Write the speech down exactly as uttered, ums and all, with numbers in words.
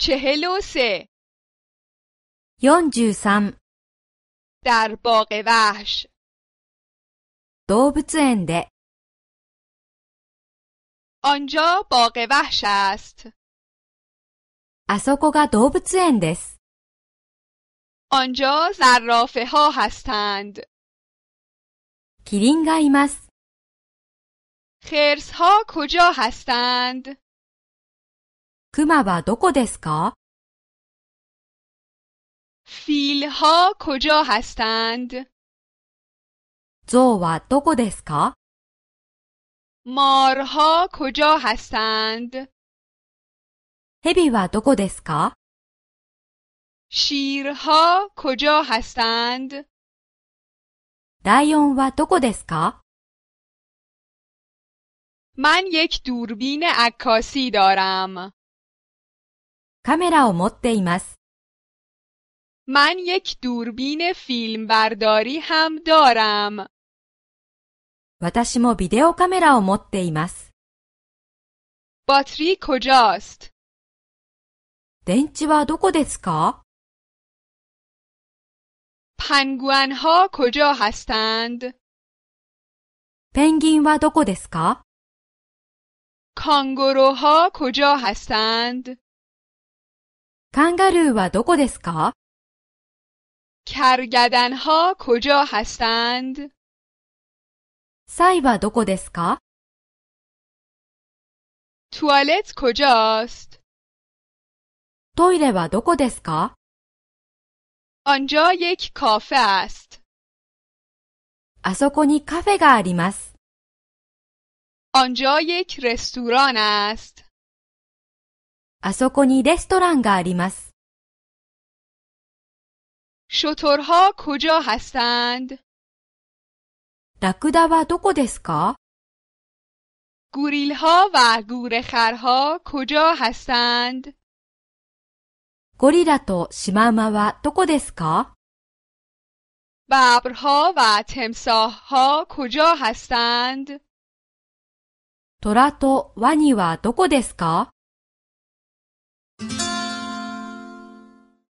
چهل و سه. よんじゅうさん در باغ وحش. 動物園で آنجا باغ وحش است. あそこが動物園です。 آنجا زرافه ها هستند. キリンがいます。 خرس ها کجا هستند؟ クマはどこですか？ فیل ها کجا هستند؟ ゾウはどこですか？ مار ها کجا هستند؟ ヘビはどこですか？ شیر ها کجا هستند؟ ライオンはどこですか？ من یک دوربین عکاسی دارم. カメラを持っています。 من یک دوربین فیلمبرداری هم دارم. 私もビデオカメラを持っています。 باتری کجاست؟ 電池はどこですか？ پنگوئن ها کجا هستند؟ ペンギンはどこですか？ کانگوروها کجا هستند؟ カンガルーはどこですか？ کرگدن ها کجا هستند؟ サイはどこですか？ توالت کجاست؟ トイレはどこですか？ آنجا یک کافه است. あそこにカフェがあります。 آنجا یک رستوران است. あそこにレストランがあります。 شترها کجا هستند؟ ラクダはどこですか？ گوریل ها و گورخرها کجا هستند؟ ゴリラとシマウマはどこですか？ ببرها و تمساح ها کجا هستند؟ トラとワニはどこですか？